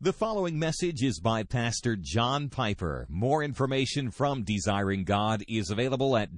The following message is by Pastor John Piper. More information from Desiring God is available at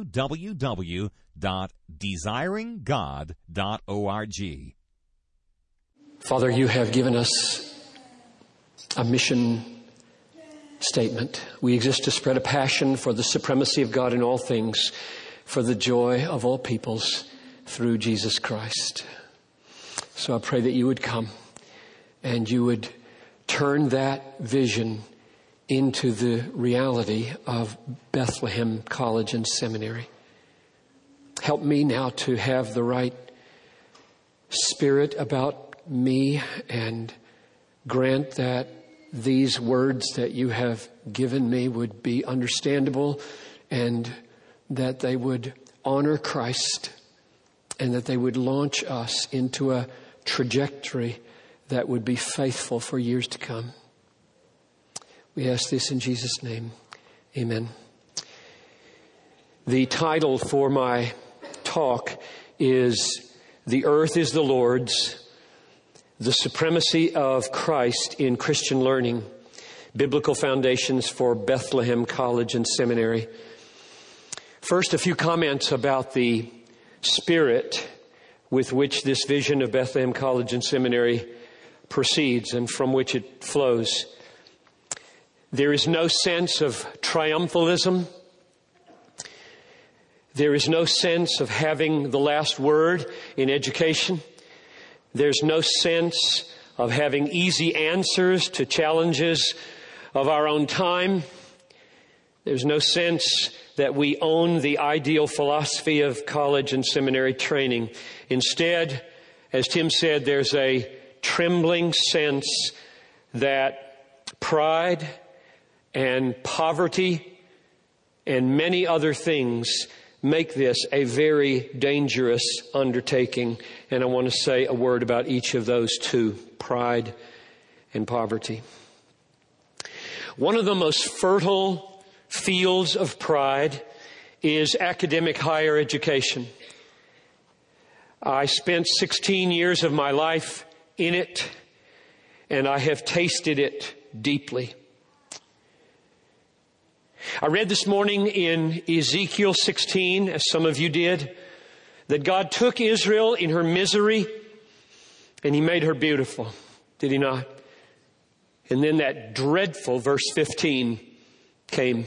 www.desiringgod.org. Father, you have given us a mission statement. We exist to spread a passion for the supremacy of God in all things, for the joy of all peoples through Jesus Christ. So I pray that you would come and you would turn that vision into the reality of Bethlehem College and Seminary. Help me now to have the right spirit about me, and grant that these words that you have given me would be understandable, and that they would honor Christ, and that they would launch us into a trajectory that would be faithful for years to come. We ask this in Jesus' name. Amen. The title for my talk is "The Earth is the Lord's, the Supremacy of Christ in Christian Learning, Biblical Foundations for Bethlehem College and Seminary." First, a few comments about the spirit with which this vision of Bethlehem College and Seminary proceeds and from which it flows. There is no sense of triumphalism. There is no sense of having the last word in education. There's no sense of having easy answers to challenges of our own time. There's no sense that we own the ideal philosophy of college and seminary training. Instead, as Tim said, there's a trembling sense that pride and poverty and many other things make this a very dangerous undertaking. And I want to say a word about each of those two, pride and poverty. One of the most fertile fields of pride is academic higher education. I spent 16 years of my life in it, and I have tasted it deeply. I read this morning in Ezekiel 16, as some of you did, that God took Israel in her misery and He made her beautiful. Did He not? And then that dreadful verse 15 came.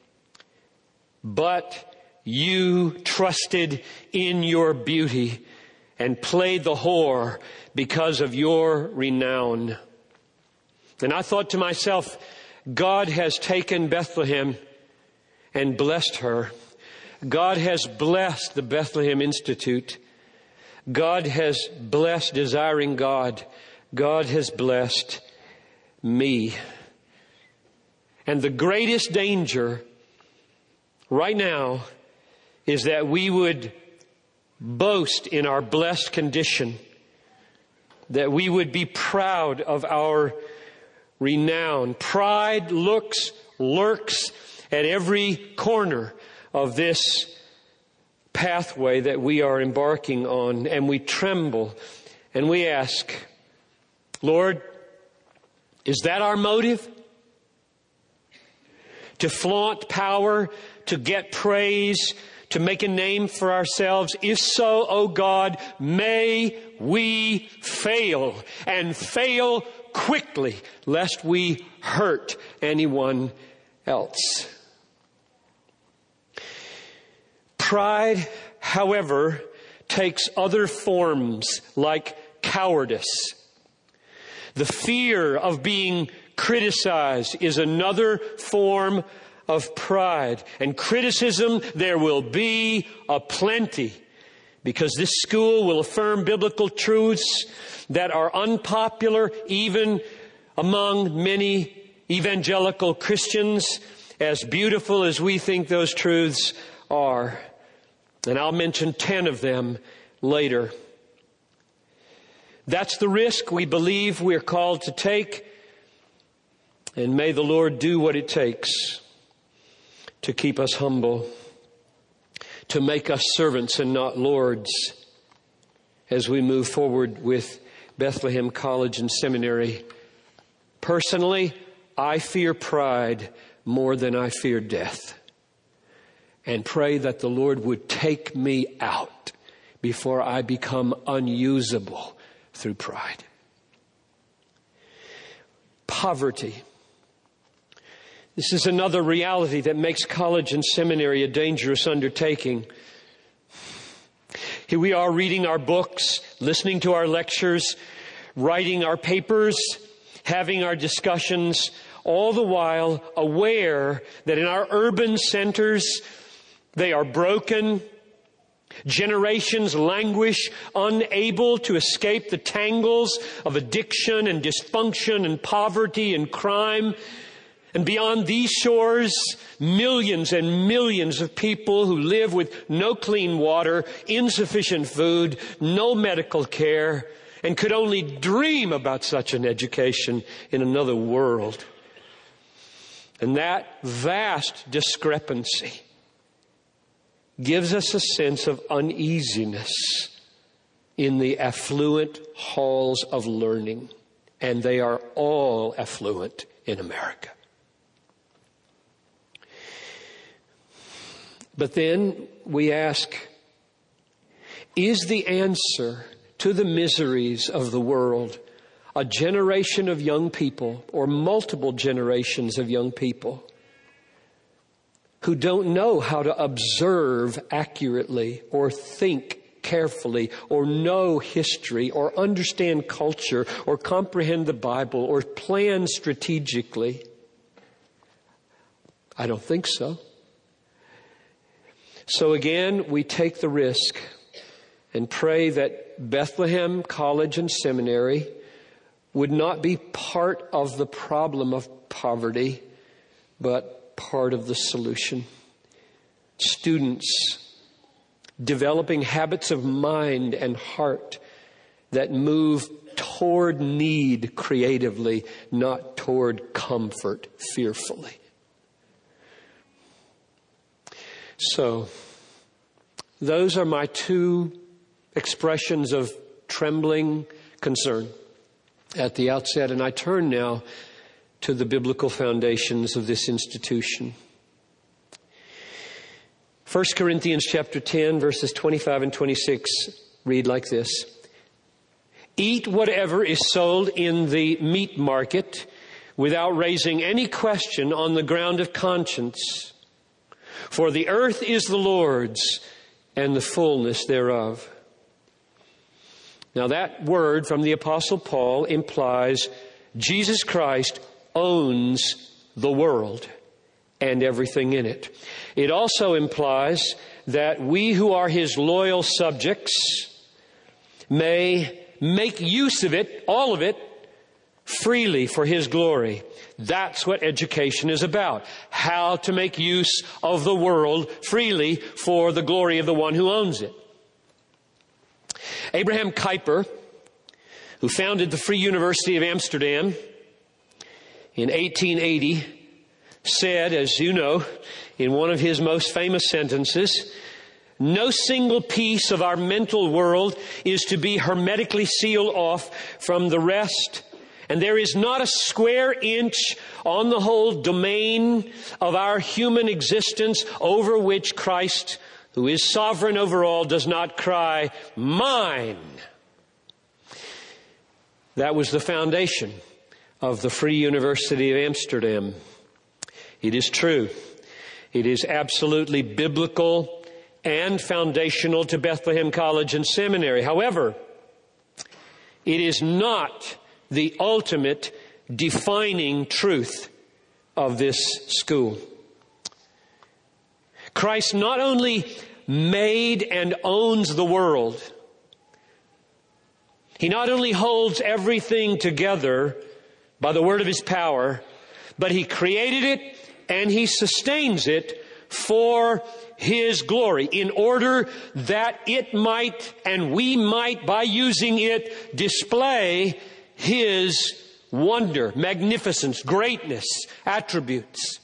But you trusted in your beauty and played the whore because of your renown. And I thought to myself, God has taken Bethlehem and blessed her. God has blessed the Bethlehem Institute. God has blessed Desiring God. God has blessed me. And the greatest danger right now is that we would boast in our blessed condition, that we would be proud of our renown. Pride lurks at every corner of this pathway that we are embarking on, and we tremble and we ask, Lord, is that our motive? To flaunt power, to get praise, to make a name for ourselves? If so, oh God, may we fail, and fail quickly, lest we hurt anyone else. Pride, however, takes other forms like cowardice. The fear of being criticized is another form of pride. And criticism there will be aplenty, because this school will affirm biblical truths that are unpopular even among many evangelical Christians, as beautiful as we think those truths are. And I'll mention 10 of them later. That's the risk we believe we're called to take. And may the Lord do what it takes to keep us humble, to make us servants and not lords, as we move forward with Bethlehem College and Seminary Personally, I fear pride more than I fear death, and pray that the Lord would take me out before I become unusable through pride. Poverty. This is another reality that makes college and seminary a dangerous undertaking. Here we are reading our books, listening to our lectures, writing our papers, having our discussions, all the while aware that in our urban centers they are broken. Generations languish, unable to escape the tangles of addiction and dysfunction and poverty and crime. And beyond these shores, millions and millions of people who live with no clean water, insufficient food, no medical care, and could only dream about such an education in another world. And that vast discrepancy gives us a sense of uneasiness in the affluent halls of learning. And they are all affluent in America. But then we ask, is the answer to the miseries of the world a generation of young people or multiple generations of young people who don't know how to observe accurately or think carefully or know history or understand culture or comprehend the Bible or plan strategically? I don't think so. So again, we take the risk and pray that Bethlehem College and Seminary would not be part of the problem of poverty, but part of the solution. Students developing habits of mind and heart that move toward need creatively, not toward comfort fearfully. So, those are my two expressions of trembling concern at the outset. And I turn now to the biblical foundations of this institution. 1 Corinthians chapter 10, verses 25 and 26 read like this. Eat whatever is sold in the meat market without raising any question on the ground of conscience. For the earth is the Lord's and the fullness thereof. Now that word from the Apostle Paul implies Jesus Christ owns the world and everything in it. It also implies that we who are His loyal subjects may make use of it, all of it, freely for His glory. That's what education is about. How to make use of the world freely for the glory of the one who owns it. Abraham Kuyper, who founded the Free University of Amsterdam in 1880, said, as you know, in one of his most famous sentences, no single piece of our mental world is to be hermetically sealed off from the rest. And there is not a square inch on the whole domain of our human existence over which Christ, who is sovereign over all, does not cry, mine. That was the foundation of the Free University of Amsterdam. It is true. It is absolutely biblical and foundational to Bethlehem College and Seminary. However, it is not the ultimate defining truth of this school. Christ not only made and owns the world, He not only holds everything together by the word of His power, but He created it and He sustains it for His glory, in order that it might, and we might, by using it, display His wonder, magnificence, greatness, attributes.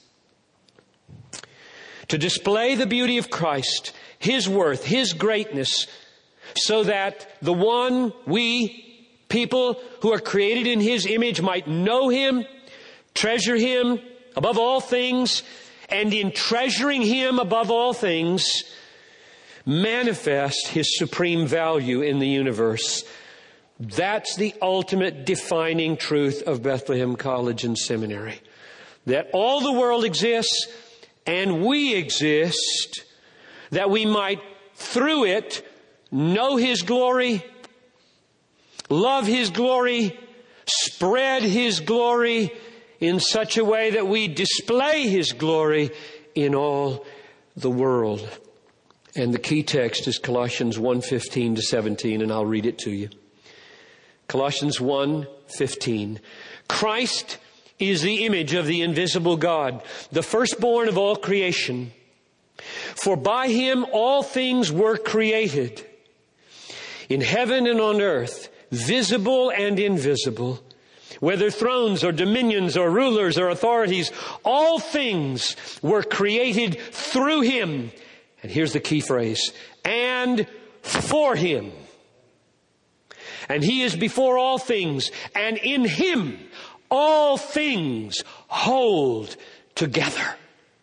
To display the beauty of Christ, His worth, His greatness, so that the one we people who are created in His image might know Him, treasure Him above all things, and in treasuring Him above all things, manifest His supreme value in the universe. That's the ultimate defining truth of Bethlehem College and Seminary. That all the world exists and we exist, that we might, through it, know His glory, love His glory, spread His glory in such a way that we display His glory in all the world. And the key text is Colossians 1:15 to 17, and I'll read it to you. Colossians 1:15. Christ is the image of the invisible God, the firstborn of all creation. For by Him all things were created, in heaven and on earth, visible and invisible, whether thrones or dominions or rulers or authorities, all things were created through Him. And here's the key phrase, and for Him. And He is before all things, and in Him all things hold together.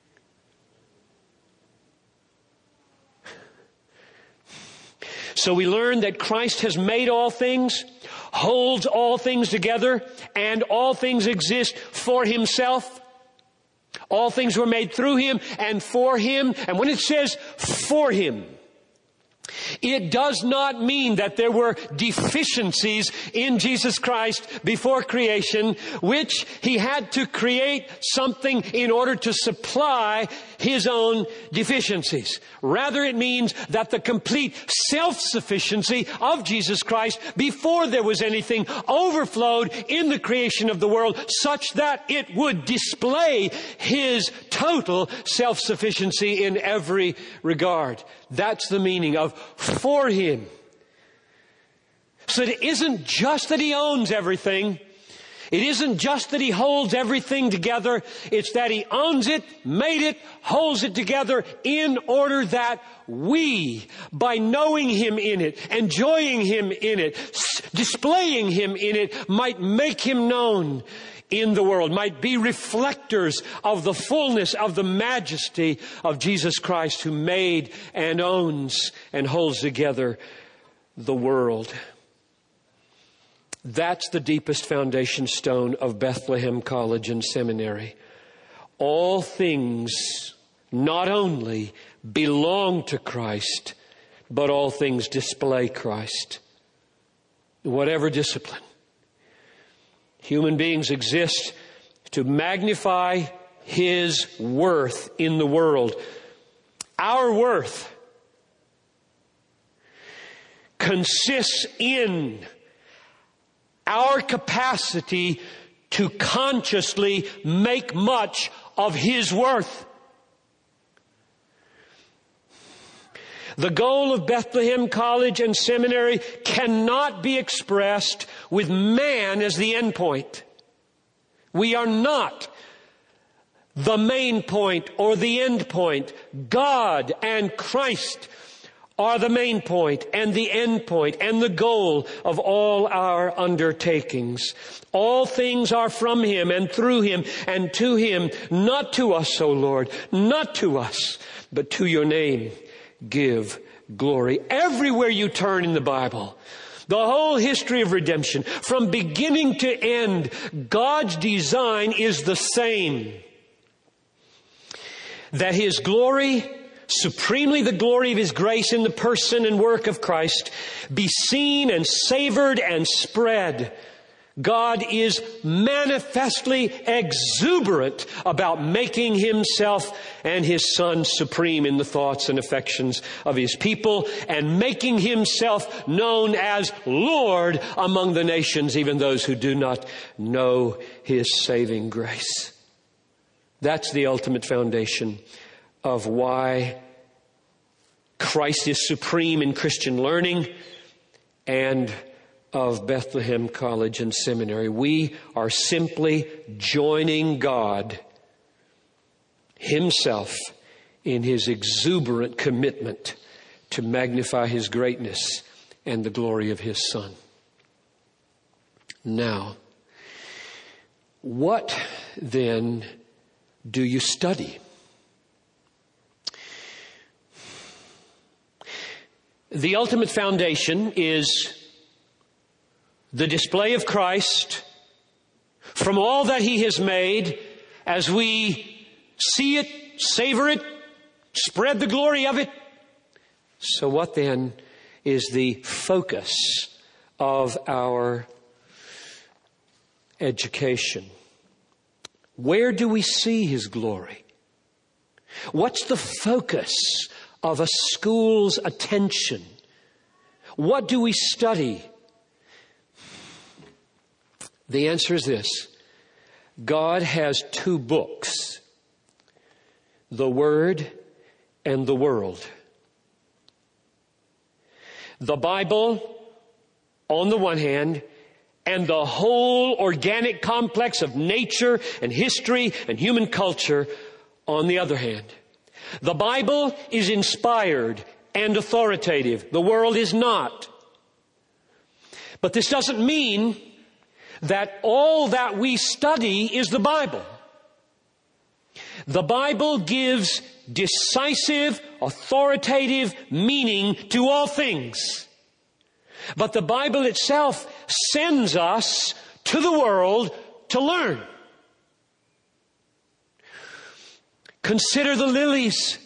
So we learn that Christ has made all things, holds all things together, and all things exist for Himself. All things were made through Him and for Him. And when it says for Him, it does not mean that there were deficiencies in Jesus Christ before creation, which He had to create something in order to supply His own deficiencies. Rather, it means that the complete self-sufficiency of Jesus Christ before there was anything overflowed in the creation of the world, such that it would display His total self-sufficiency in every regard. That's the meaning of for Him. So it isn't just that He owns everything. It isn't just that He holds everything together. It's that He owns it, made it, holds it together in order that we, by knowing Him in it, enjoying Him in it, displaying Him in it, might make Him known in the world, might be reflectors of the fullness of the majesty of Jesus Christ, who made and owns and holds together the world. That's the deepest foundation stone of Bethlehem College and Seminary. All things not only belong to Christ, but all things display Christ. Whatever discipline. Human beings exist to magnify His worth in the world. Our worth consists in our capacity to consciously make much of His worth. The goal of Bethlehem College and Seminary cannot be expressed with man as the end point. We are not the main point or the end point. God and Christ are the main point and the end point and the goal of all our undertakings. All things are from Him and through Him and to Him. Not to us, O Lord, not to us, but to Your name give glory. Everywhere you turn in the Bible, the whole history of redemption, from beginning to end, God's design is the same. That His glory, supremely the glory of His grace in the person and work of Christ, be seen and savored and spread. God is manifestly exuberant about making Himself and His Son supreme in the thoughts and affections of His people, and making Himself known as Lord among the nations, even those who do not know His saving grace. That's the ultimate foundation of why Christ is supreme in Christian learning and of Bethlehem College and Seminary. We are simply joining God Himself in His exuberant commitment to magnify His greatness and the glory of His Son. Now, what then do you study? The ultimate foundation is the display of Christ from all that He has made as we see it, savor it, spread the glory of it. So what then is the focus of our education? Where do we see His glory? What's the focus of a school's attention? What do we study? The answer is this. God has two books, the Word and the world. The Bible on the one hand, and the whole organic complex of nature and history and human culture on the other hand. The Bible is inspired and authoritative. The world is not. But this doesn't mean that all that we study is the Bible. The Bible gives decisive, authoritative meaning to all things. But the Bible itself sends us to the world to learn. Consider the lilies.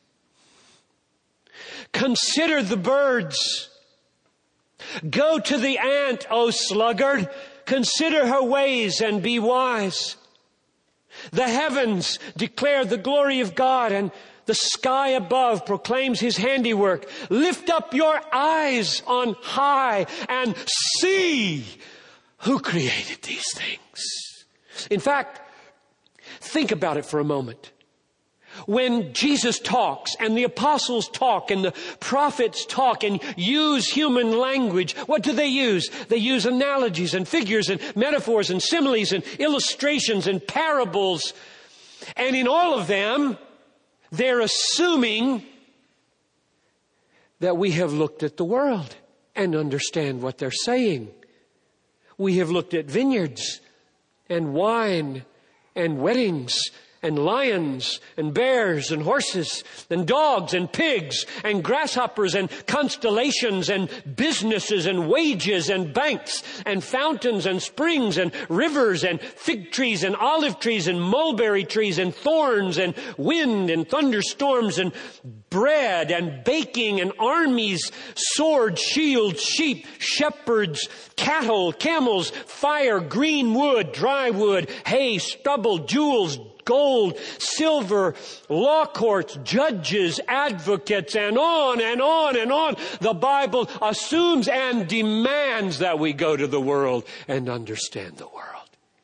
Consider the birds. Go to the ant, O sluggard. Consider her ways and be wise. The heavens declare the glory of God, and the sky above proclaims His handiwork. Lift up your eyes on high and see who created these things. In fact, think about it for a moment. When Jesus talks and the apostles talk and the prophets talk and use human language, what do they use? They use analogies and figures and metaphors and similes and illustrations and parables. And in all of them, they're assuming that we have looked at the world and understand what they're saying. We have looked at vineyards and wine and weddings and lions and bears and horses and dogs and pigs and grasshoppers and constellations and businesses and wages and banks and fountains and springs and rivers and fig trees and olive trees and mulberry trees and thorns and wind and thunderstorms and bread and baking and armies, swords, shields, sheep, shepherds, cattle, camels, fire, green wood, dry wood, hay, stubble, jewels, gold, silver, law courts, judges, advocates, and on and on and on. The Bible assumes and demands that we go to the world and understand the world.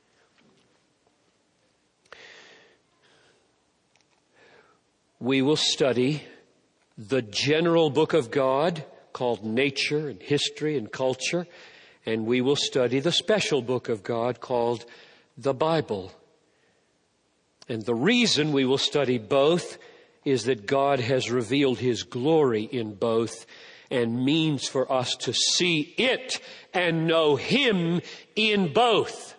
We will study the general book of God called nature and history and culture, and we will study the special book of God called the Bible. And the reason we will study both is that God has revealed His glory in both and means for us to see it and know Him in both.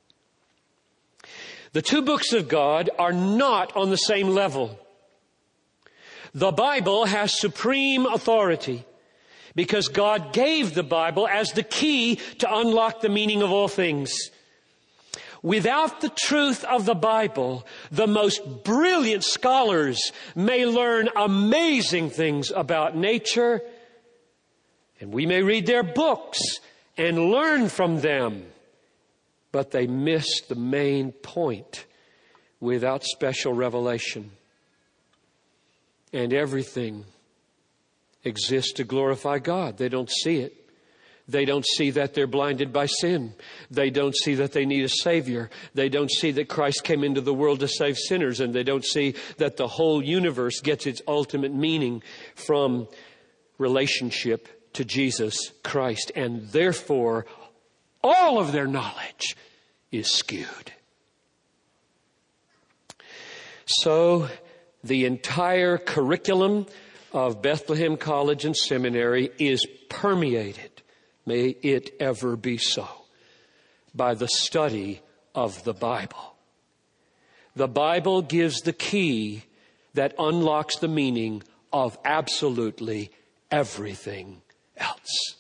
The two books of God are not on the same level. The Bible has supreme authority because God gave the Bible as the key to unlock the meaning of all things. Without the truth of the Bible, the most brilliant scholars may learn amazing things about nature, and we may read their books and learn from them, but they miss the main point without special revelation. And everything exists to glorify God. They don't see it. They don't see that they're blinded by sin. They don't see that they need a Savior. They don't see that Christ came into the world to save sinners. And they don't see that the whole universe gets its ultimate meaning from relationship to Jesus Christ. And therefore, all of their knowledge is skewed. So, the entire curriculum of Bethlehem College and Seminary is permeated. May it ever be so. by the study of the Bible. The Bible gives the key that unlocks the meaning of absolutely everything else.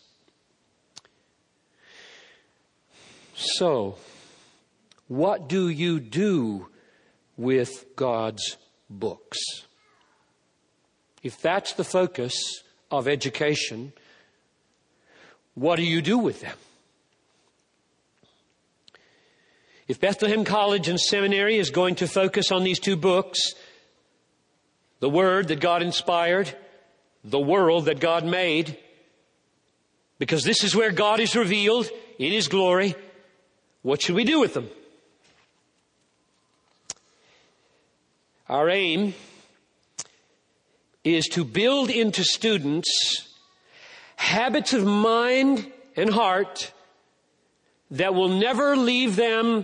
So, what do you do with God's books? If that's the focus of education, what do you do with them? If Bethlehem College and Seminary is going to focus on these two books, the Word that God inspired, the world that God made, because this is where God is revealed in His glory, what should we do with them? Our aim is to build into students habits of mind and heart that will never leave them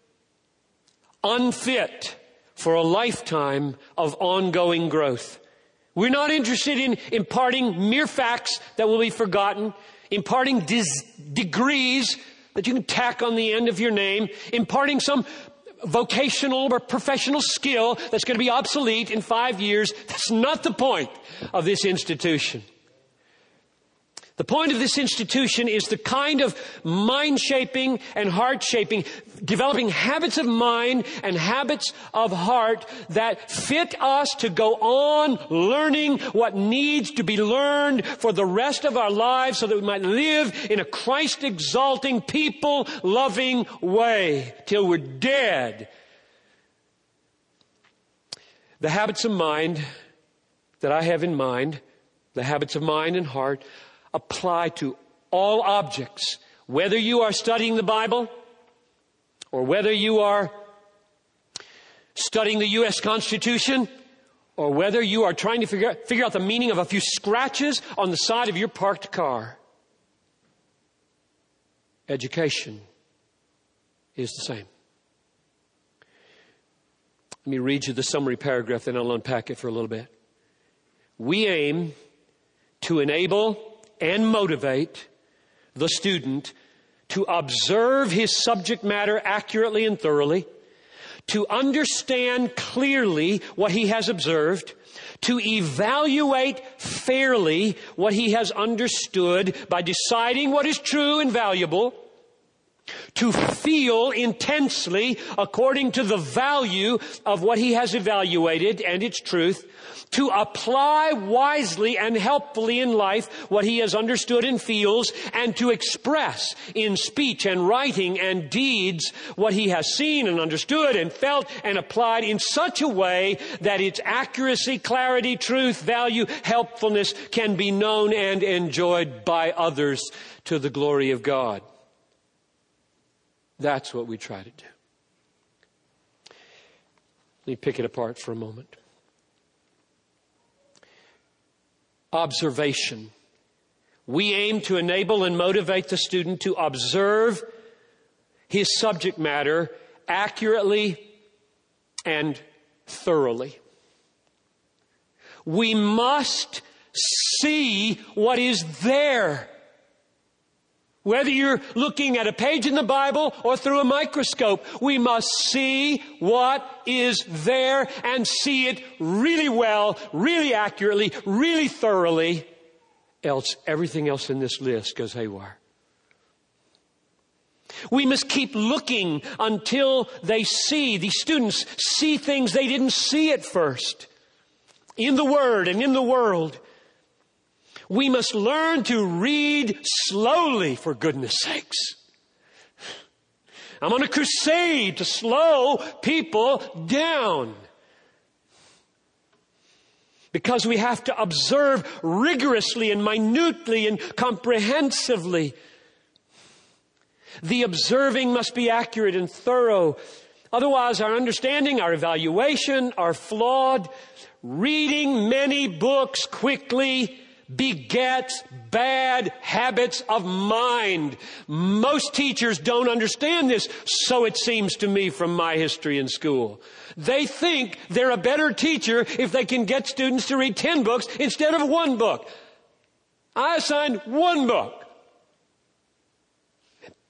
unfit for a lifetime of ongoing growth. We're not interested in imparting mere facts that will be forgotten, imparting degrees that you can tack on the end of your name, imparting some vocational or professional skill that's going to be obsolete in 5 years. That's not the point of this institution. The point of this institution is the kind of mind-shaping and heart-shaping, developing habits of mind and habits of heart that fit us to go on learning what needs to be learned for the rest of our lives so that we might live in a Christ-exalting, people-loving way till we're dead. The habits of mind that I have in mind, the habits of mind and heart, apply to all objects, whether you are studying the Bible or whether you are studying the U.S. Constitution or whether you are trying to figure out the meaning of a few scratches on the side of your parked car. Education is the same. Let me read you the summary paragraph, then I'll unpack it for a little bit. We aim to enable and motivate the student to observe his subject matter accurately and thoroughly, to understand clearly what he has observed, to evaluate fairly what he has understood by deciding what is true and valuable, to feel intensely according to the value of what he has evaluated and its truth, to apply wisely and helpfully in life what he has understood and feels, and to express in speech and writing and deeds what he has seen and understood and felt and applied in such a way that its accuracy, clarity, truth, value, helpfulness can be known and enjoyed by others to the glory of God. That's what we try to do. Let me pick it apart for a moment. Observation. We aim to enable and motivate the student to observe his subject matter accurately and thoroughly. We must see what is there. Whether you're looking at a page in the Bible or through a microscope, we must see what is there and see it really well, really accurately, really thoroughly. Else everything else in this list goes haywire. We must keep looking until these students see things they didn't see at first. In the Word and in the world. We must learn to read slowly, for goodness sakes. I'm on a crusade to slow people down. Because we have to observe rigorously and minutely and comprehensively. The observing must be accurate and thorough. Otherwise, our understanding, our evaluation are flawed. Reading many books quickly begets bad habits of mind. Most teachers don't understand this, so it seems to me from my history in school. They think they're a better teacher if they can get students to read 10 books instead of 1 book. I assigned 1 book.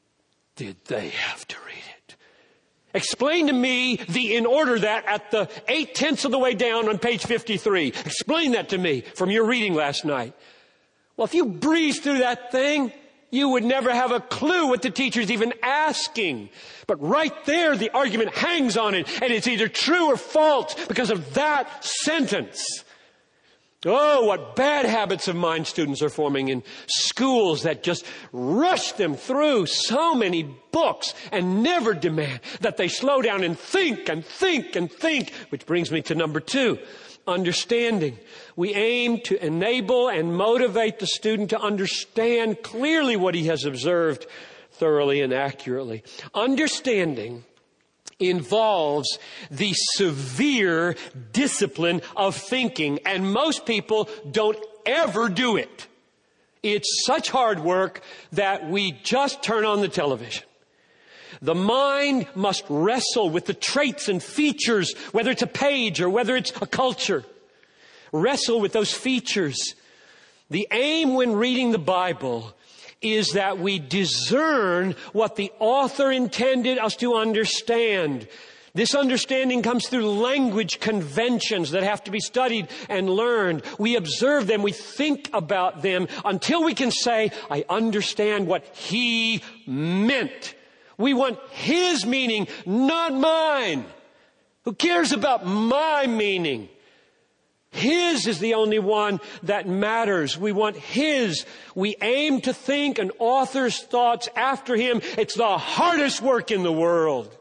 did they have to read it? Explain to me the in order that at the 8/10 of the way down on page 53. Explain that to me from your reading last night. Well, if you breeze through that thing, you would never have a clue what the teacher's even asking. But right there, the argument hangs on it, and it's either true or false because of that sentence. Oh, what bad habits of mind students are forming in schools that just rush them through so many books and never demand that they slow down and think and think and think. Which brings me to number 2, understanding. We aim to enable and motivate the student to understand clearly what he has observed thoroughly and accurately. Understanding involves the severe discipline of thinking, and most people don't ever do it. It's such hard work that we just turn on the television. The mind must wrestle with the traits and features, whether it's a page or whether it's a culture. Wrestle with those features. The aim when reading the Bible is that we discern what the author intended us to understand. This understanding comes through language conventions that have to be studied and learned. We observe them, we think about them until we can say, I understand what he meant. We want his meaning, not mine. Who cares about my meaning? His is the only one that matters. We want his. We aim to think an author's thoughts after him. It's the hardest work in the world.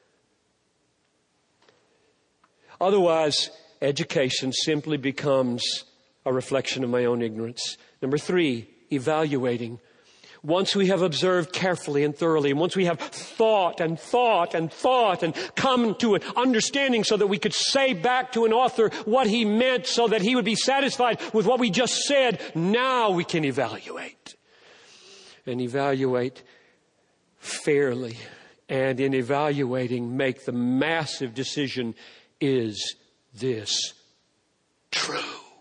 Otherwise, education simply becomes a reflection of my own ignorance. Number 3, evaluating. Once we have observed carefully and thoroughly, and once we have thought and come to an understanding so that we could say back to an author what he meant so that he would be satisfied with what we just said, now we can evaluate. And evaluate fairly. And in evaluating, make the massive decision, is this true?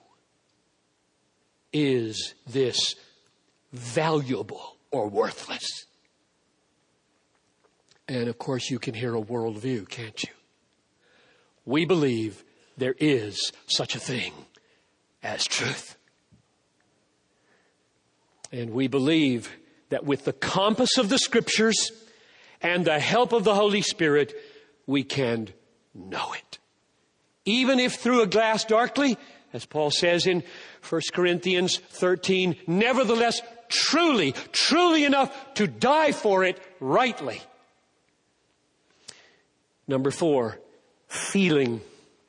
Is this valuable or worthless? And of course you can hear a worldview, can't you? We believe there is such a thing as truth. And we believe that with the compass of the Scriptures and the help of the Holy Spirit, we can know it. Even if through a glass darkly, as Paul says in 1 Corinthians 13, nevertheless, truly enough to die for it rightly. Number 4, feeling.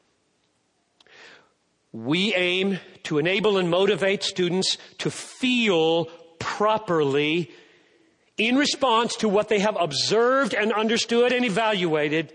We aim to enable and motivate students to feel properly in response to what they have observed and understood and evaluated.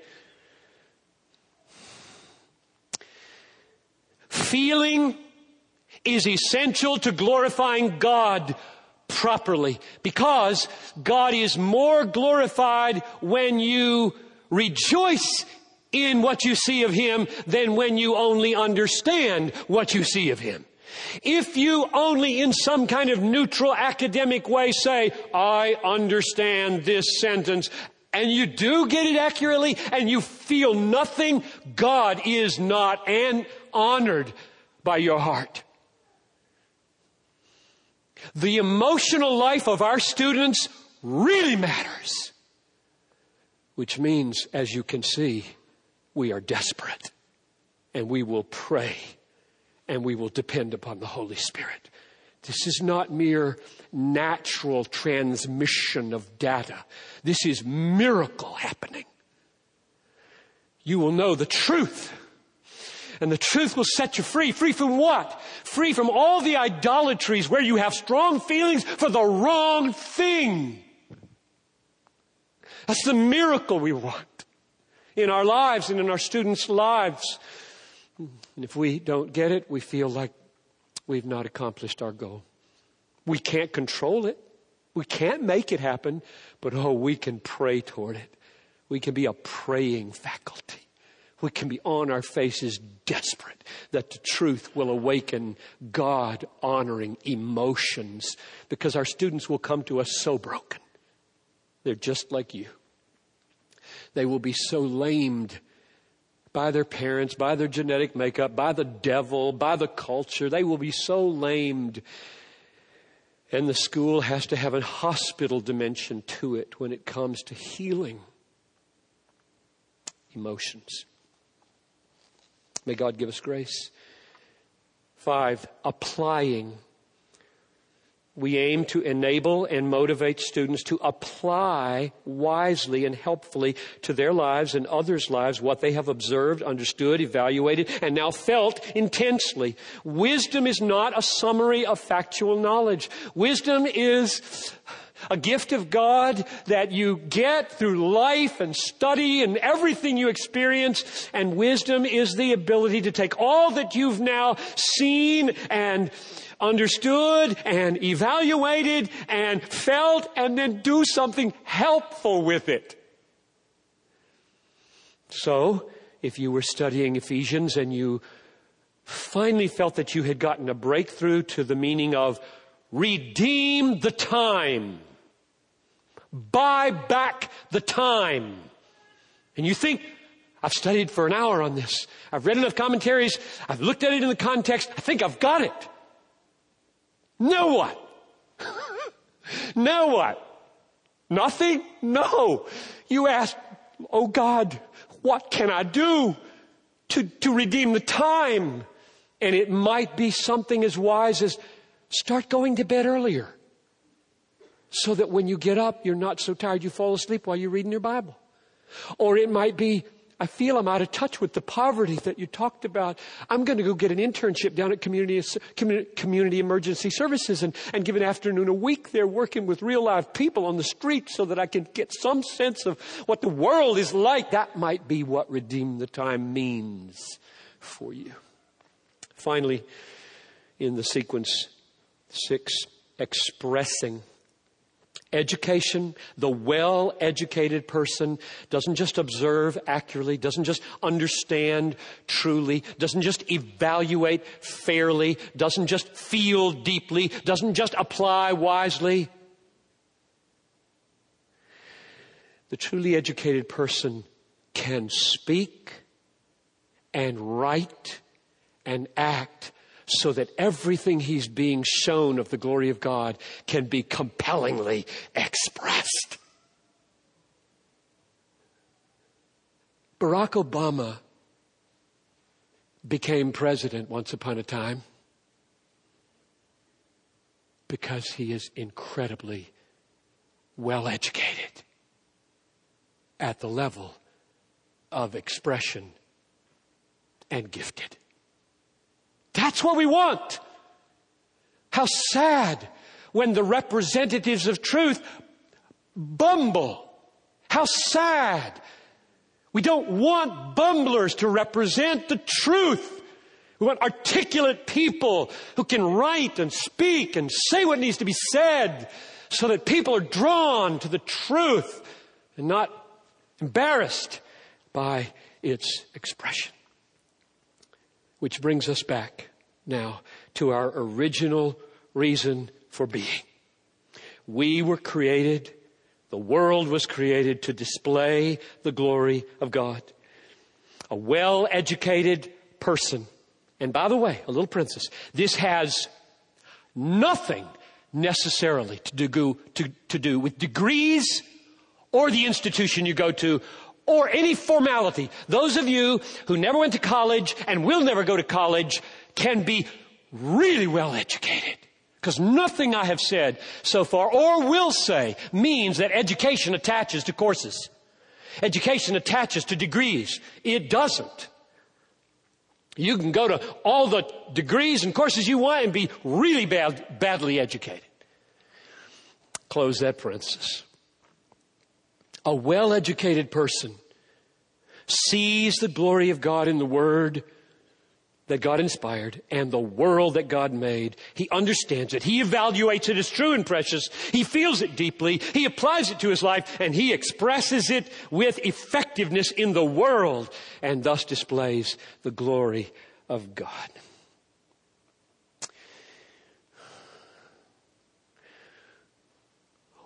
Feeling is essential to glorifying God properly, because God is more glorified when you rejoice in what you see of Him than when you only understand what you see of Him. If you only in some kind of neutral academic way say, I understand this sentence, and you do get it accurately and you feel nothing, God is not honored by your heart. The emotional life of our students really matters. Which means, as you can see, we are desperate. And we will pray. And we will depend upon the Holy Spirit. This is not mere natural transmission of data. This is miracle happening. You will know the truth. And the truth will set you free. Free from what? Free from all the idolatries where you have strong feelings for the wrong thing. That's the miracle we want in our lives and in our students' lives. And if we don't get it, we feel like we've not accomplished our goal. We can't control it. We can't make it happen. But we can pray toward it. We can be a praying faculty. We can be on our faces desperate that the truth will awaken God-honoring emotions, because our students will come to us so broken. They're just like you. They will be so lamed by their parents, by their genetic makeup, by the devil, by the culture. They will be so lamed. And the school has to have a hospital dimension to it when it comes to healing emotions. May God give us grace. 5, applying. We aim to enable and motivate students to apply wisely and helpfully to their lives and others' lives what they have observed, understood, evaluated, and now felt intensely. Wisdom is not a summary of factual knowledge. Wisdom is a gift of God that you get through life and study and everything you experience. And wisdom is the ability to take all that you've now seen and understood and evaluated and felt and then do something helpful with it. So, if you were studying Ephesians and you finally felt that you had gotten a breakthrough to the meaning of redeem the time, buy back the time, and you think, I've studied for an hour on this, I've read enough commentaries, I've looked at it in the context, I think I've got it. Now what? Now what? Nothing? No. You ask, oh God, what can I do to redeem the time? And it might be something as wise as start going to bed earlier so that when you get up, you're not so tired you fall asleep while you're reading your Bible. Or it might be, I feel I'm out of touch with the poverty that you talked about. I'm going to go get an internship down at Community Emergency Services and give an afternoon a week there working with real live people on the street so that I can get some sense of what the world is like. That might be what redeem the time means for you. Finally, in the sequence 6, expressing. Education, the well-educated person doesn't just observe accurately, doesn't just understand truly, doesn't just evaluate fairly, doesn't just feel deeply, doesn't just apply wisely. The truly educated person can speak and write and act so that everything he's being shown of the glory of God can be compellingly expressed. Barack Obama became president once upon a time because he is incredibly well educated at the level of expression and gifted. That's what we want. How sad when the representatives of truth bumble. How sad. We don't want bumblers to represent the truth. We want articulate people who can write and speak and say what needs to be said so that people are drawn to the truth and not embarrassed by its expression. Which brings us back now to our original reason for being. We were created, the world was created to display the glory of God. A well-educated person. And by the way, a little princess, this has nothing necessarily to do with degrees or the institution you go to or any formality. Those of you who never went to college and will never go to college can be really well educated. Because nothing I have said so far or will say means that education attaches to courses. Education attaches to degrees. It doesn't. You can go to all the degrees and courses you want and be really badly educated. Close that parenthesis. A well-educated person sees the glory of God in the Word that God inspired and the world that God made. He understands it. He evaluates it as true and precious. He feels it deeply. He applies it to his life and he expresses it with effectiveness in the world and thus displays the glory of God.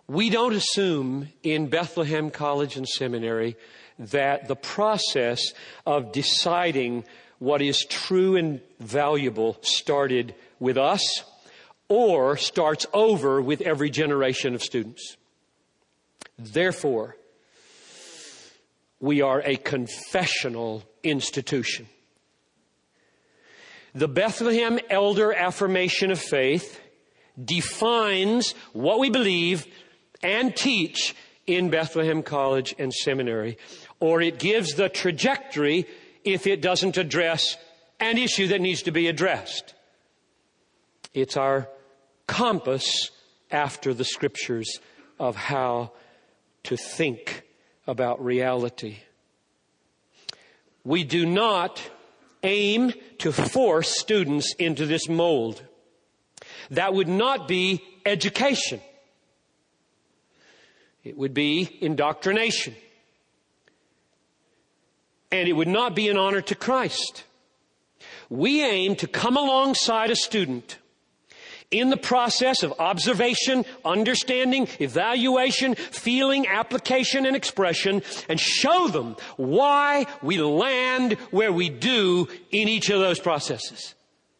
We don't assume in Bethlehem College and Seminary that the process of deciding what is true and valuable started with us or starts over with every generation of students. Therefore, we are a confessional institution. The Bethlehem Elder Affirmation of Faith defines what we believe and teach in Bethlehem College and Seminary, or it gives the trajectory if it doesn't address an issue that needs to be addressed. It's our compass after the Scriptures of how to think about reality. We do not aim to force students into this mold. That would not be education. It would be indoctrination. And it would not be an honor to Christ. We aim to come alongside a student in the process of observation, understanding, evaluation, feeling, application, and expression, and show them why we land where we do in each of those processes.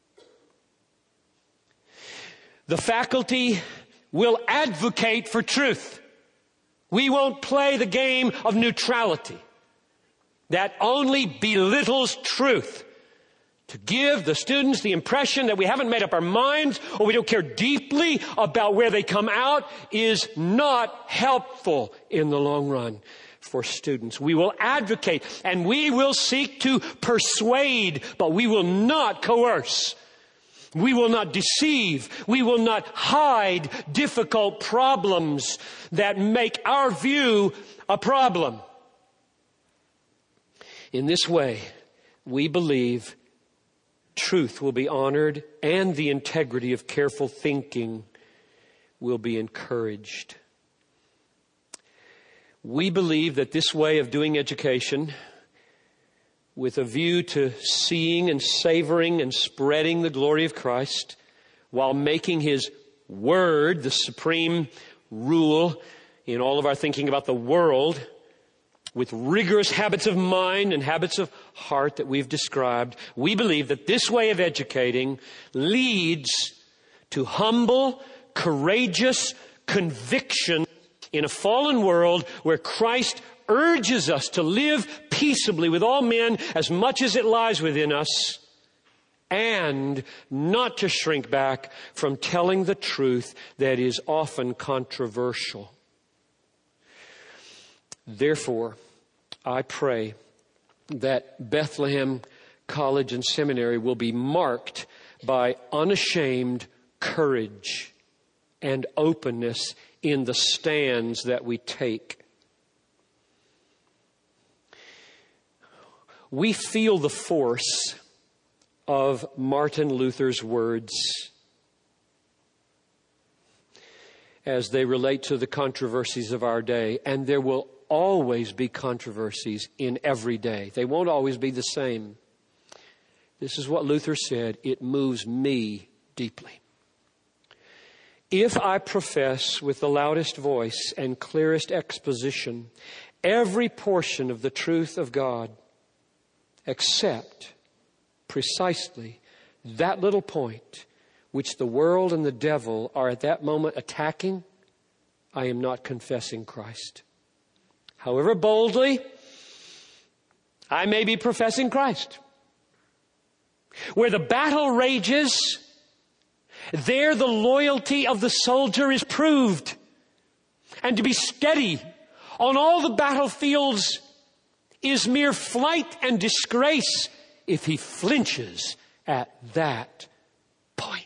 The faculty will advocate for truth. We won't play the game of neutrality that only belittles truth. To give the students the impression that we haven't made up our minds or we don't care deeply about where they come out is not helpful in the long run for students. We will advocate and we will seek to persuade, but we will not coerce. We will not deceive. We will not hide difficult problems that make our view a problem. In this way, we believe truth will be honored and the integrity of careful thinking will be encouraged. We believe that this way of doing education, with a view to seeing and savoring and spreading the glory of Christ, while making His Word the supreme rule in all of our thinking about the world, with rigorous habits of mind and habits of heart that we've described, we believe that this way of educating leads to humble, courageous conviction in a fallen world where Christ urges us to live peaceably with all men as much as it lies within us, and not to shrink back from telling the truth that is often controversial. Therefore, I pray that Bethlehem College and Seminary will be marked by unashamed courage and openness in the stands that we take. We feel the force of Martin Luther's words as they relate to the controversies of our day, and there will always be controversies in every day. They won't always be the same. This is what Luther said: it moves me deeply. If I profess with the loudest voice and clearest exposition every portion of the truth of God, except precisely that little point which the world and the devil are at that moment attacking, I am not confessing Christ. However boldly I may be professing Christ. Where the battle rages, there the loyalty of the soldier is proved. And to be steady on all the battlefields is mere flight and disgrace if he flinches at that point.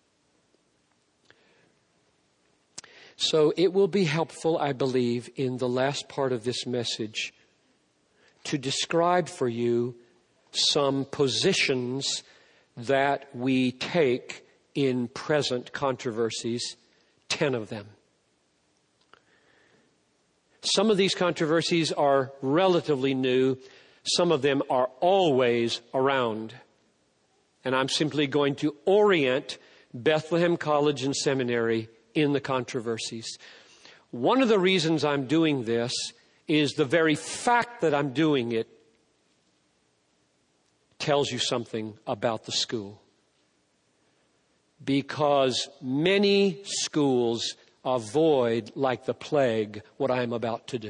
So it will be helpful, I believe, in the last part of this message to describe for you some positions that we take in present controversies, 10 of them. Some of these controversies are relatively new. Some of them are always around. And I'm simply going to orient Bethlehem College and Seminary in the controversies. One of the reasons I'm doing this is the very fact that I'm doing it tells you something about the school. Because many schools avoid, like the plague, what I am about to do.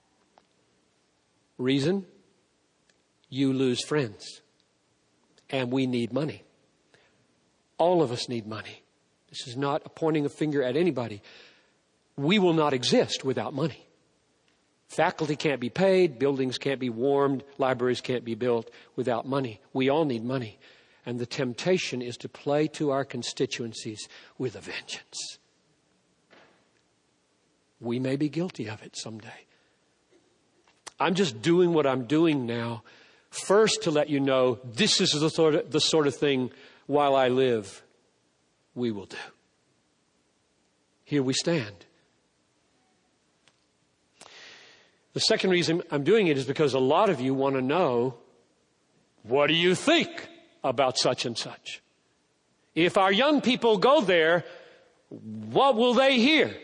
Reason? You lose friends. And we need money. All of us need money. This is not a pointing a finger at anybody. We will not exist without money. Faculty can't be paid, buildings can't be warmed, libraries can't be built without money. We all need money. And the temptation is to play to our constituencies with a vengeance. We may be guilty of it someday. I'm just doing what I'm doing now, first to let you know this is the sort of thing while I live we will do. Here we stand. The second reason I'm doing it is because a lot of you want to know, what do you think about such and such? If our young people go there, what will they hear?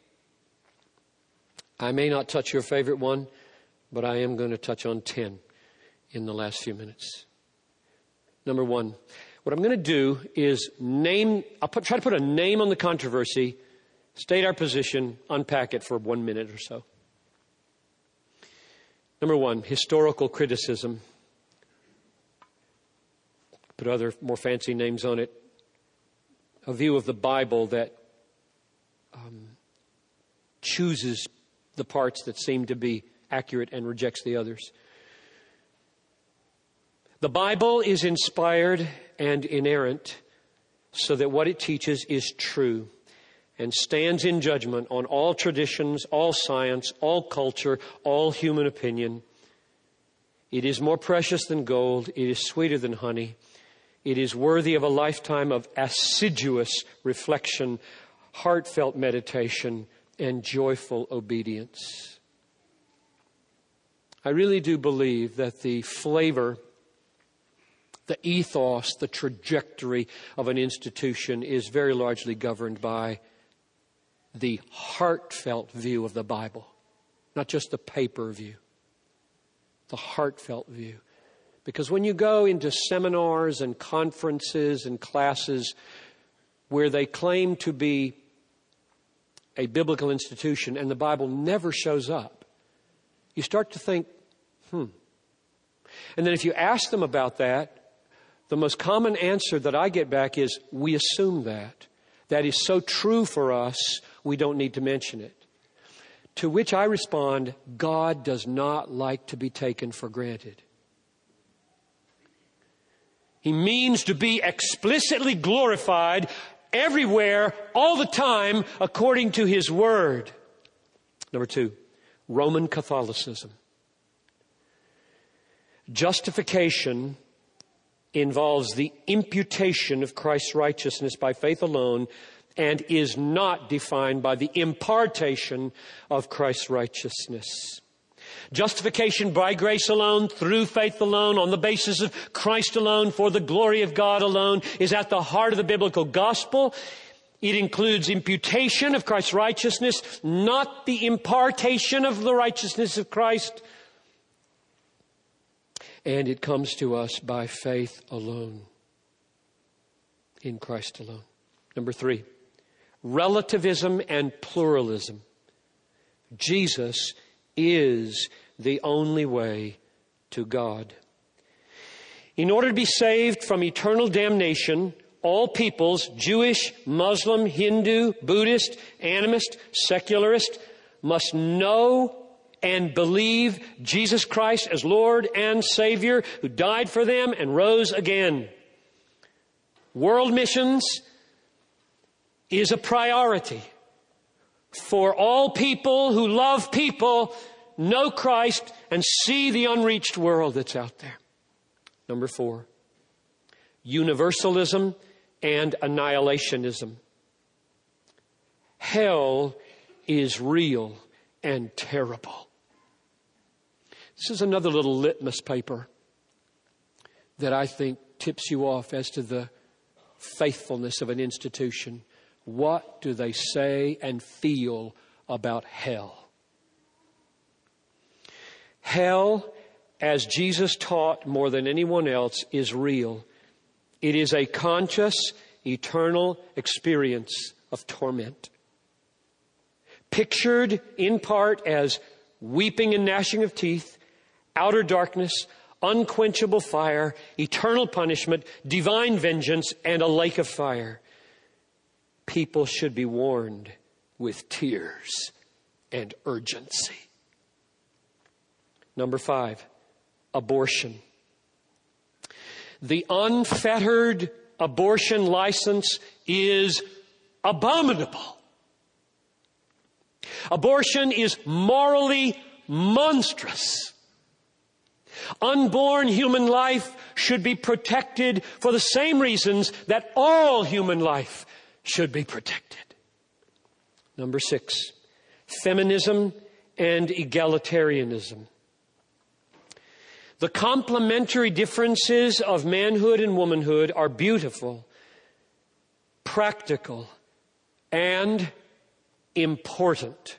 I may not touch your favorite one, but I am going to touch on 10 in the last few minutes. Number one, what I'm going to do is try to put a name on the controversy, state our position, unpack it for 1 minute or so. Number one, historical criticism. Put other more fancy names on it. A view of the Bible that chooses the parts that seem to be accurate and rejects the others. The Bible is inspired and inerrant so that what it teaches is true and stands in judgment on all traditions, all science, all culture, all human opinion. It is more precious than gold. It is sweeter than honey. It is worthy of a lifetime of assiduous reflection, heartfelt meditation, and joyful obedience. I really do believe that the flavor, the ethos, the trajectory of an institution is very largely governed by the heartfelt view of the Bible, not just the paper view, the heartfelt view. Because when you go into seminars and conferences and classes where they claim to be a biblical institution and the Bible never shows up, you start to think, And then if you ask them about that, the most common answer that I get back is, we assume that. That is so true for us, we don't need to mention it. To which I respond, God does not like to be taken for granted. He means to be explicitly glorified everywhere, all the time, according to His Word. Number two, Roman Catholicism. Justification involves the imputation of Christ's righteousness by faith alone and is not defined by the impartation of Christ's righteousness. Justification by grace alone, through faith alone, on the basis of Christ alone, for the glory of God alone, is at the heart of the biblical gospel. It includes imputation of Christ's righteousness, not the impartation of the righteousness of Christ. And it comes to us by faith alone, in Christ alone. Number three, relativism and pluralism. Jesus is the only way to God. In order to be saved from eternal damnation, all peoples, Jewish, Muslim, Hindu, Buddhist, animist, secularist, must know and believe Jesus Christ as Lord and Savior, who died for them and rose again. World missions is a priority for all people who love people, know Christ, and see the unreached world that's out there. Number four, universalism and annihilationism. Hell is real and terrible. This is another little litmus paper that I think tips you off as to the faithfulness of an institution. What do they say and feel about hell. Hell, as Jesus taught more than anyone else, is real. It is a conscious, eternal experience of torment. Pictured in part as weeping and gnashing of teeth, outer darkness, unquenchable fire, eternal punishment, divine vengeance, and a lake of fire. People should be warned with tears and urgency. Number 5, abortion. The unfettered abortion license is abominable. Abortion is morally monstrous. Unborn human life should be protected for the same reasons that all human life should be protected. Number 6, feminism and egalitarianism. The complementary differences of manhood and womanhood are beautiful, practical, and important.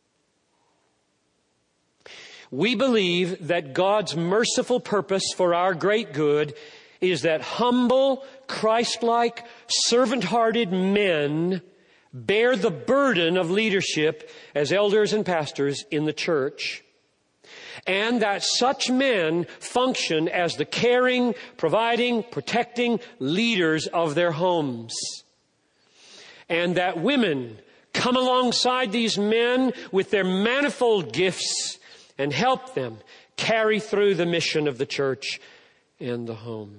We believe that God's merciful purpose for our great good is that humble, Christ-like, servant-hearted men bear the burden of leadership as elders and pastors in the church, and that such men function as the caring, providing, protecting leaders of their homes, and that women come alongside these men with their manifold gifts and help them carry through the mission of the church and the home.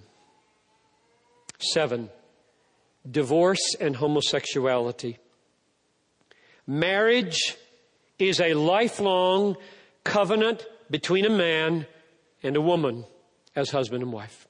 7, divorce and homosexuality. Marriage is a lifelong covenant between a man and a woman as husband and wife.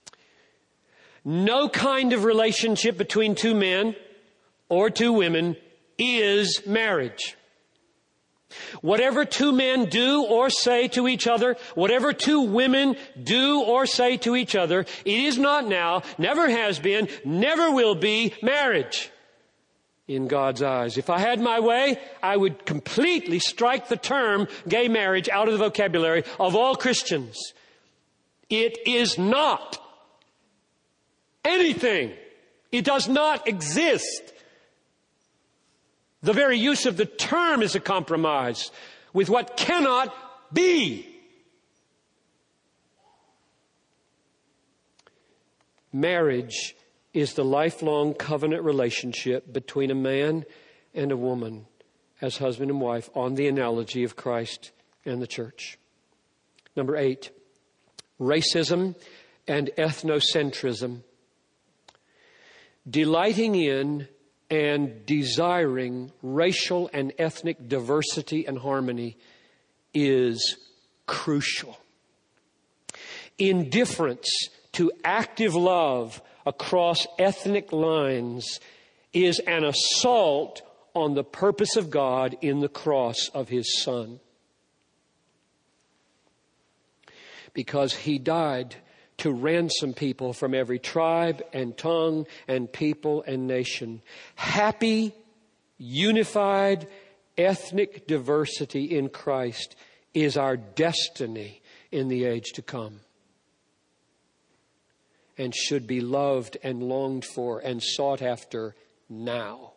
No kind of relationship between two men or two women is marriage. Whatever two men do or say to each other, whatever two women do or say to each other, it is not now, never has been, never will be marriage in God's eyes. If I had my way, I would completely strike the term gay marriage out of the vocabulary of all Christians. It is not anything. It does not exist. The very use of the term is a compromise with what cannot be. Marriage is the lifelong covenant relationship between a man and a woman as husband and wife on the analogy of Christ and the church. Number 8, racism and ethnocentrism. Delighting in and desiring racial and ethnic diversity and harmony is crucial. Indifference to active love across ethnic lines is an assault on the purpose of God in the cross of His Son. Because He died to ransom people from every tribe and tongue and people and nation. Happy, unified, ethnic diversity in Christ is our destiny in the age to come, and should be loved and longed for and sought after now.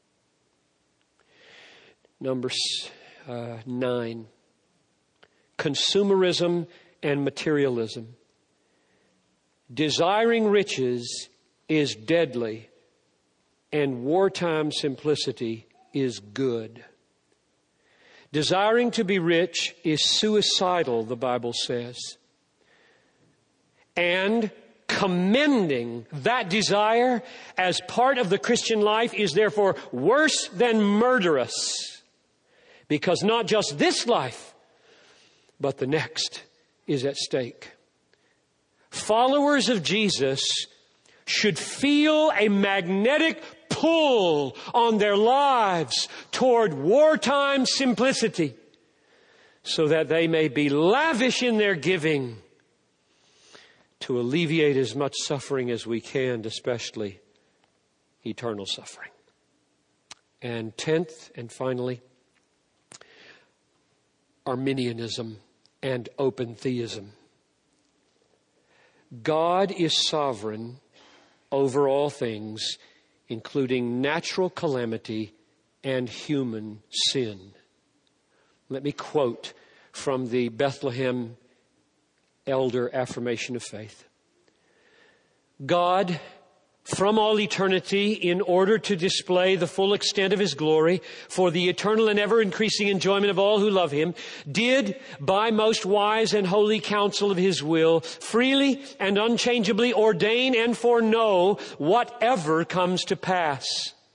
Number 9, consumerism and materialism. Desiring riches is deadly, and wartime simplicity is good. Desiring to be rich is suicidal, the Bible says. And commending that desire as part of the Christian life is therefore worse than murderous, because not just this life, but the next is at stake. Followers of Jesus should feel a magnetic pull on their lives toward wartime simplicity, so that they may be lavish in their giving to alleviate as much suffering as we can, especially eternal suffering. And 10th and finally, Arminianism and open theism. God is sovereign over all things, including natural calamity and human sin. Let me quote from the Bethlehem Elder Affirmation of Faith. God, from all eternity, in order to display the full extent of His glory for the eternal and ever-increasing enjoyment of all who love Him, did, by most wise and holy counsel of His will, freely and unchangeably ordain and foreknow whatever comes to pass.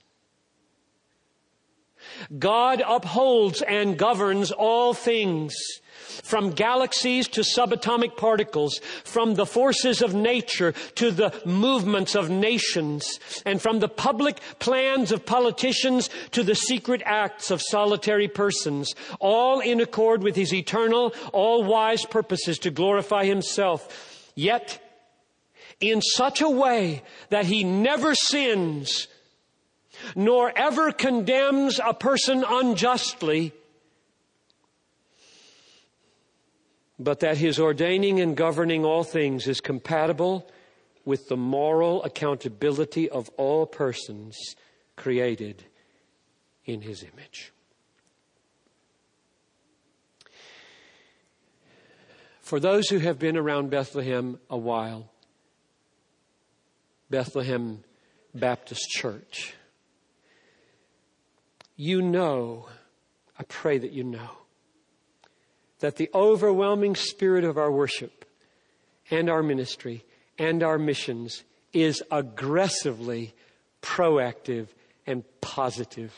God upholds and governs all things, from galaxies to subatomic particles, from the forces of nature to the movements of nations, and from the public plans of politicians to the secret acts of solitary persons, all in accord with His eternal, all-wise purposes to glorify Himself, yet in such a way that He never sins, nor ever condemns a person unjustly, but that His ordaining and governing all things is compatible with the moral accountability of all persons created in His image. For those who have been around Bethlehem a while, Bethlehem Baptist Church, you know, I pray that you know, that the overwhelming spirit of our worship and our ministry and our missions is aggressively proactive and positive.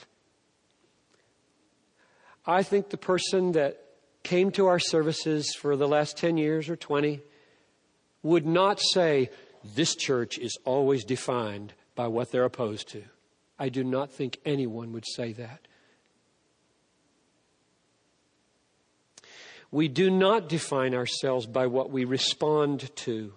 I think the person that came to our services for the last 10 years or 20 would not say, this church is always defined by what they're opposed to. I do not think anyone would say that. We do not define ourselves by what we respond to.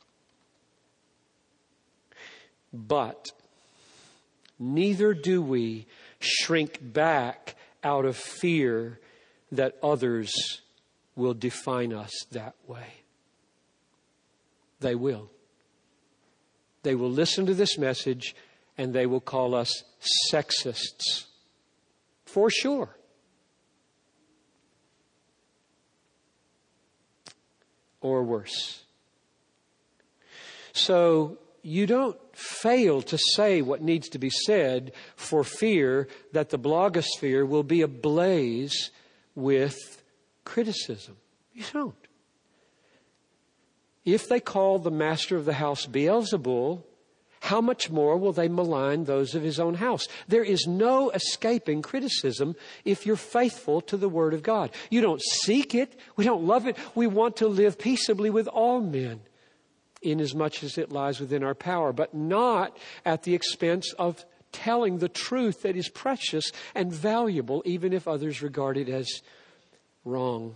But neither do we shrink back out of fear that others will define us that way. They will. They will listen to this message and they will call us sexists. For sure. Or worse. So you don't fail to say what needs to be said for fear that the blogosphere will be ablaze with criticism. You don't. If they call the master of the house Beelzebul, how much more will they malign those of his own house? There is no escaping criticism if you're faithful to the Word of God. You don't seek it. We don't love it. We want to live peaceably with all men, inasmuch as it lies within our power, but not at the expense of telling the truth that is precious and valuable, even if others regard it as wrong.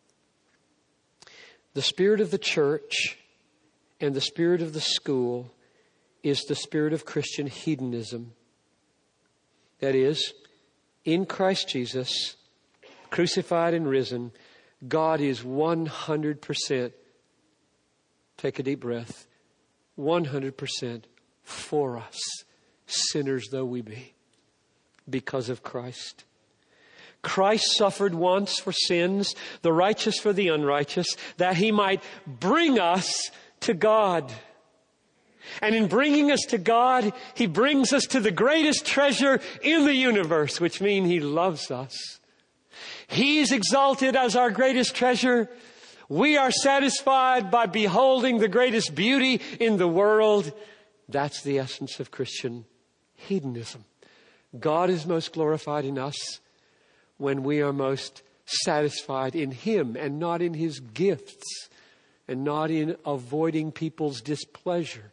The spirit of the church and the spirit of the school is the spirit of Christian hedonism. That is, in Christ Jesus, crucified and risen, God is 100%, take a deep breath, 100% for us, sinners though we be, because of Christ. Christ suffered once for sins, the righteous for the unrighteous, that He might bring us to God. And in bringing us to God, He brings us to the greatest treasure in the universe, which means He loves us. He's exalted as our greatest treasure. We are satisfied by beholding the greatest beauty in the world. That's the essence of Christian hedonism. God is most glorified in us when we are most satisfied in Him and not in His gifts and not in avoiding people's displeasure.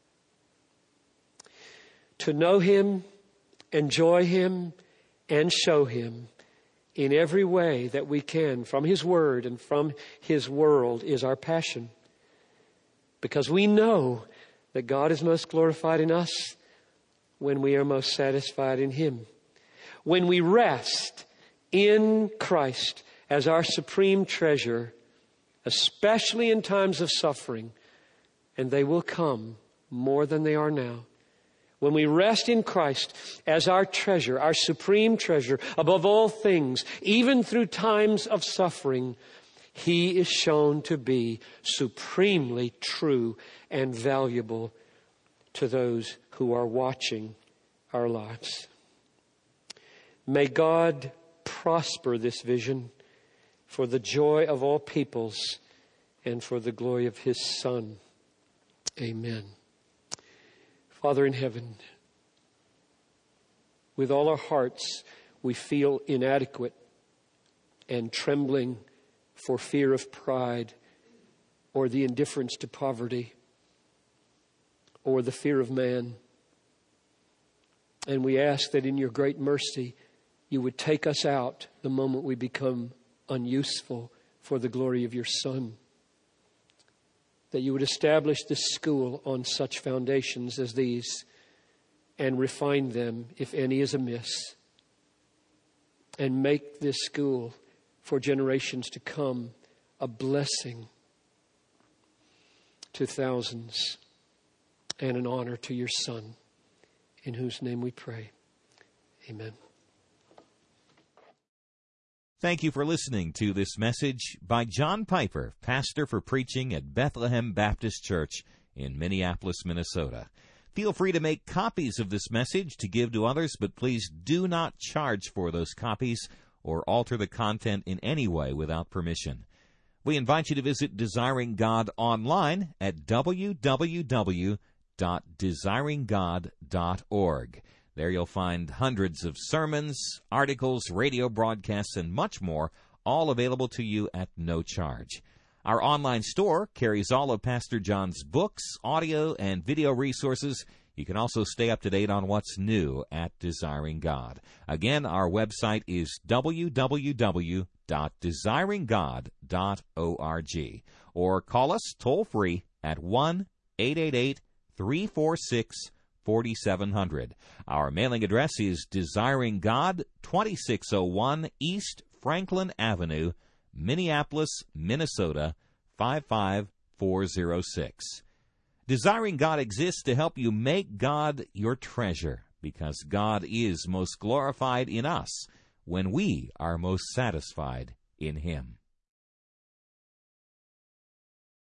To know Him, enjoy Him, and show Him in every way that we can from His Word and from His world is our passion. Because we know that God is most glorified in us when we are most satisfied in Him. When we rest in Christ as our supreme treasure, especially in times of suffering, and they will come more than they are now. When we rest in Christ as our treasure, our supreme treasure, above all things, even through times of suffering, He is shown to be supremely true and valuable to those who are watching our lives. May God prosper this vision for the joy of all peoples and for the glory of His Son. Amen. Father in heaven, with all our hearts, we feel inadequate and trembling for fear of pride or the indifference to poverty or the fear of man. And we ask that in your great mercy, you would take us out the moment we become unuseful for the glory of your Son. That you would establish this school on such foundations as these and refine them if any is amiss. And make this school for generations to come a blessing to thousands and an honor to your Son, in whose name we pray. Amen. Thank you for listening to this message by John Piper, pastor for preaching at Bethlehem Baptist Church in Minneapolis, Minnesota. Feel free to make copies of this message to give to others, but please do not charge for those copies or alter the content in any way without permission. We invite you to visit Desiring God online at www.desiringgod.org. There you'll find hundreds of sermons, articles, radio broadcasts, and much more, all available to you at no charge. Our online store carries all of Pastor John's books, audio, and video resources. You can also stay up to date on what's new at Desiring God. Again, our website is www.desiringgod.org. Or call us toll-free at 1-888-346-4700. Our mailing address is Desiring God, 2601 East Franklin Avenue, Minneapolis, Minnesota, 55406. Desiring God exists to help you make God your treasure, because God is most glorified in us when we are most satisfied in Him.